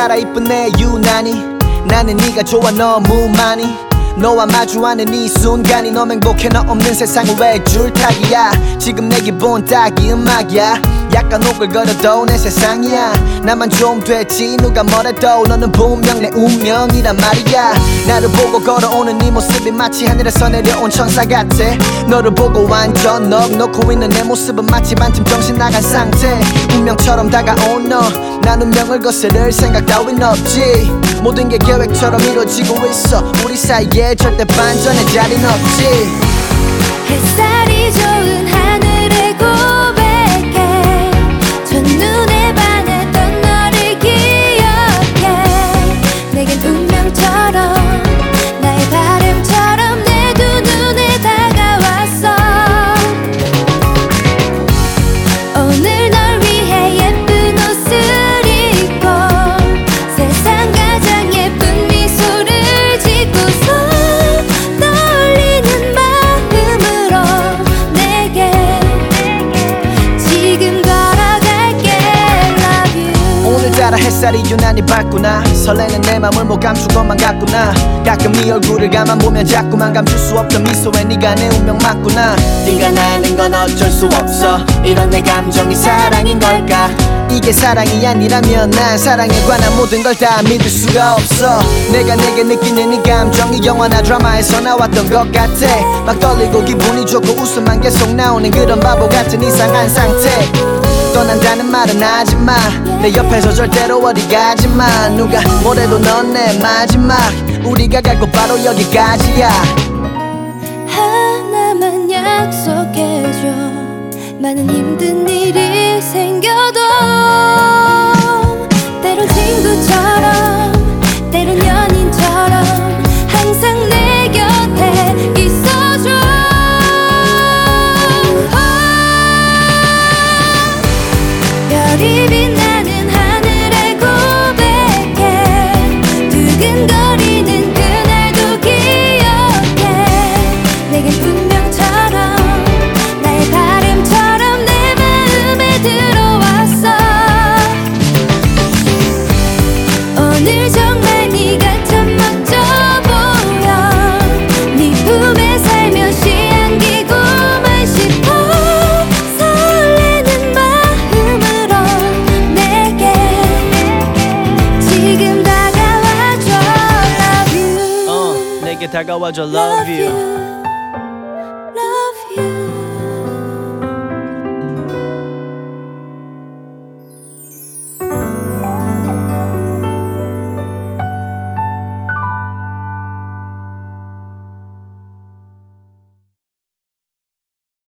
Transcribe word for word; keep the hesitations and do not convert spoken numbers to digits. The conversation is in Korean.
오늘따라 이쁜 내 유난히 나는 네가 좋아 너무 많이 너와 마주하는 이 순간이 너무 행복해 너 없는 세상은 왜 줄타기야 지금 내 기분 딱이 음악이야 약간 오글거려도 내 세상이야 나만 좀 됐지 누가 뭐래도 너는 분명 내 운명이란 말이야 나를 보고 걸어오는 네 모습이 마치 하늘에서 내려온 천사 같아 너를 보고 완전 넋 놓고 있는 내 모습은 마치 반쯤 정신 나간 상태 운명처럼 다가온 너 난 운명을 거스를 생각 따윈 없지 모든 게 계획처럼 이루어지고 있어 우리 사이에 절대 반전의 자리는 없지 햇살이 좋은 하늘에 고백해 첫눈에 반했던 너를 기억해 내겐 운명처럼 나의 바람처럼 내 두 눈에 다가왔어 오늘 널 위해 예쁜 옷을 입고 세상 가장 예쁜 미소를 짓고서 떨리는 마음으로 내게 지금 걸어갈게 Love you 오늘따라 햇살이 유난히 밝구나 설레는 내 맘을 못 감출 것만 같구나 가끔 네 얼굴을 가만 보면 자꾸만 감출 수 없던 미소에 네가 내 운명 맞구나 네가 나는 건 어쩔 수 없어 이런 내 감정이 사랑인 걸까 이게 사랑이 아니라면 난 사랑에 관한 모든 걸 다 믿을 수가 없어 내가 내게 느끼는 이 감정이 영화나 드라마에서 나왔던 것 같아 막 떨리고 기분이 좋고 웃음만 계속 나오는 그런 바보 같은 이상한 상태 떠난다는 말은 하지마 내 옆에서 절대로 어디 가지마 누가 뭐래도 넌 내 마지막 우리가 갈 곳 바로 여기까지야 하나만 약속해줘 많은 힘든 일이 생겨도 때론 친구처럼 때론 연인처럼 항상 내 곁에 있어줘 별이 빛나는 하늘에 고백해 두근거리는 그날도 기억해 내겐 운명처럼 나의 바람처럼 내 마음에 들어왔어 오늘 정말 네가 참 멋져 보여 네 품에 살며시 안기고만 싶어 설레는 마음으로 내게 지금 다가와줘 Love you 어, 내게 다가와줘 Love you